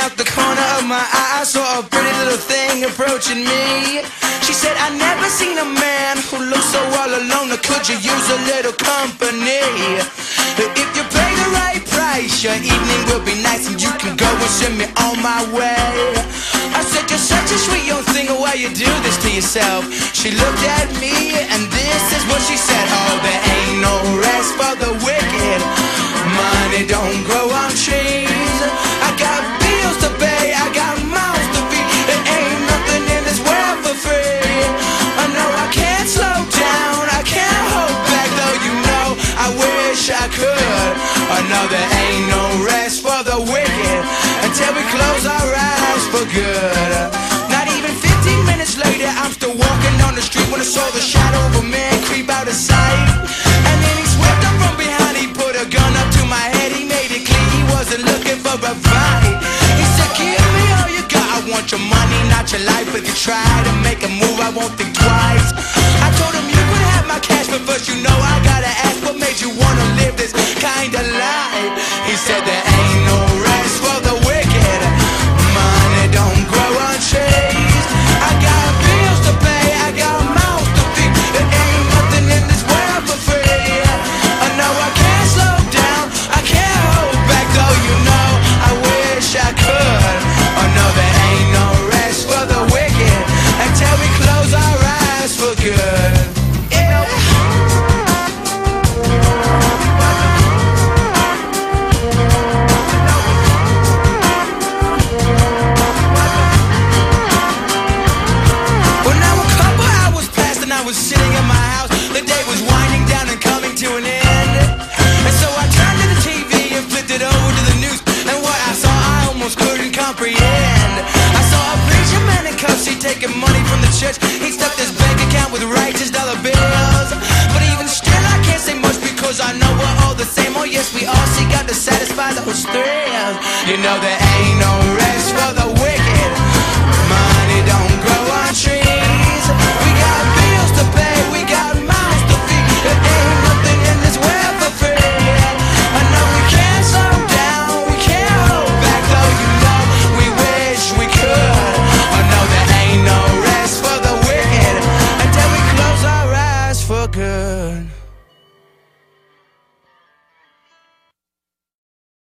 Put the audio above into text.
out the corner of my eye, I saw a pretty little thing approaching me. She said, I never seen a man who looks so all alone. Could you use a little company? If you pay the right price, your evening will be nice, and you can go and send me on my way. I said, you're such a sweet young thing, why you do this to yourself? She looked at me and this is what she said. Oh, there ain't no rest for the wicked. Money don't grow on trees. I got bills to pay, I got mouths to feed. There ain't nothing in this world for free. I know I can't slow down, I can't hold back, though you know I wish I could. I know there ain't no rest for the wicked until we close our eyes for good. Not even 15 minutes later, I'm still walking on the street when I saw the shadow of a man creep out of sight. And then he swept up from behind, he put a gun up to my head, he made it clear he wasn't looking for a fight. He said, give me all you got, I want your money, not your life. If you try to make a move, I won't think twice. I told him you could have my cash, but first you know I gotta ask, what made you wanna live this kind of life? He said there ain't no rest for the wicked. Money don't grow on trees. I got bills to pay, I got mouths to feed. There ain't nothing in this world for free. I know I can't slow down, I can't hold back, though you know I wish I could. Oh no, there ain't no rest for the wicked until we close our eyes for good. Sitting in my house, the day was winding down and coming to an end. And so I turned to the TV and flipped it over to the news, and what I saw I almost couldn't comprehend. I saw a preacher man in cuffs, he taking money from the church. He stuffed his bank account with righteous dollar bills. But even still I can't say much, because I know we're all the same. Oh yes, we all seek out to satisfy those thrills. You know there ain't no